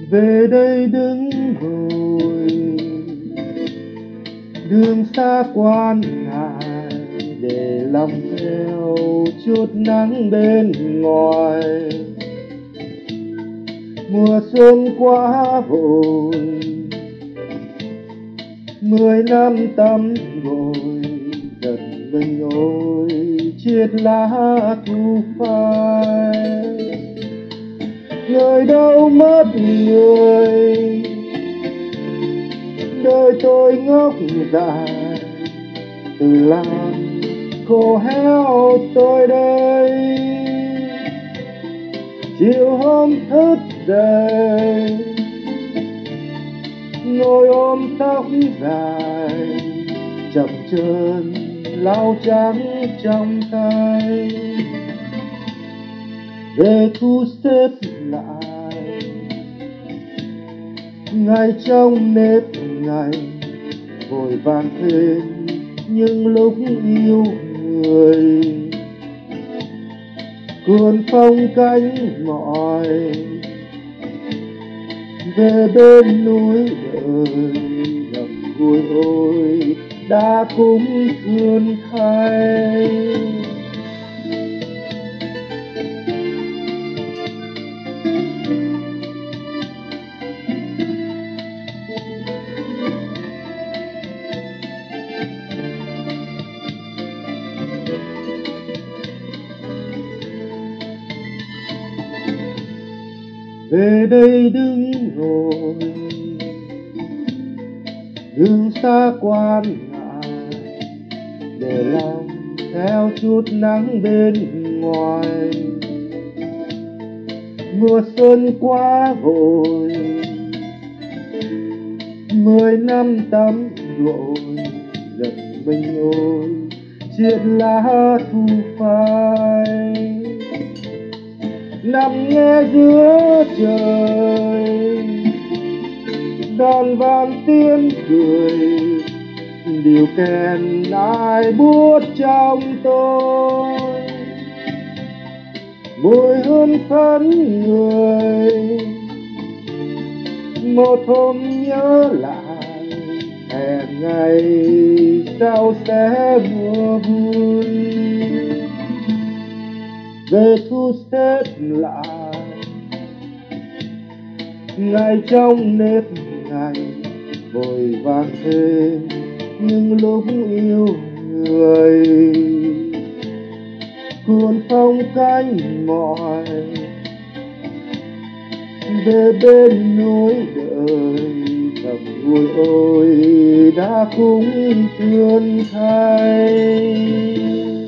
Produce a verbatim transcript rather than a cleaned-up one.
về đây đứng ngồi đường xa quan ngại để lòng theo chút nắng bên ngoài. Mùa xuân quá vội, mười năm tắm gội dần mình ôi chiết lá thu phai. Người đâu mất người, đời tôi ngốc dại từ làng khô héo tôi đây. Chiều hôm thức dậy ngồi ôm tóc dài chậm chân lau trắng trong tay, về thu xếp lại ngày trong nếp ngày vội vàng thêm những lúc yêu người. Cuốn phong cánh mỏi về bên núi đời ngậm ngùi ôi đã cũng thương thay. Về đây đứng ngồi đường xa quan ngại để lòng theo chút nắng bên ngoài. Mùa xuân quá vội, mười năm tắm gội giật mình ôi chiết lá thu phai. Nằm nghe giữa trời đàn vang tiếng cười, điều kèn ai buốt trong tôi. Mùi hương phấn người một hôm nhớ lại hẹn ngày sau sẽ mùa vui. Về thu xếp lại ngày trong nếp ngày vội vàng thêm những lúc yêu người. Cuốn phong cánh mỏi về bên núi đời ngậm ngùi ôi đã cũng thương thay.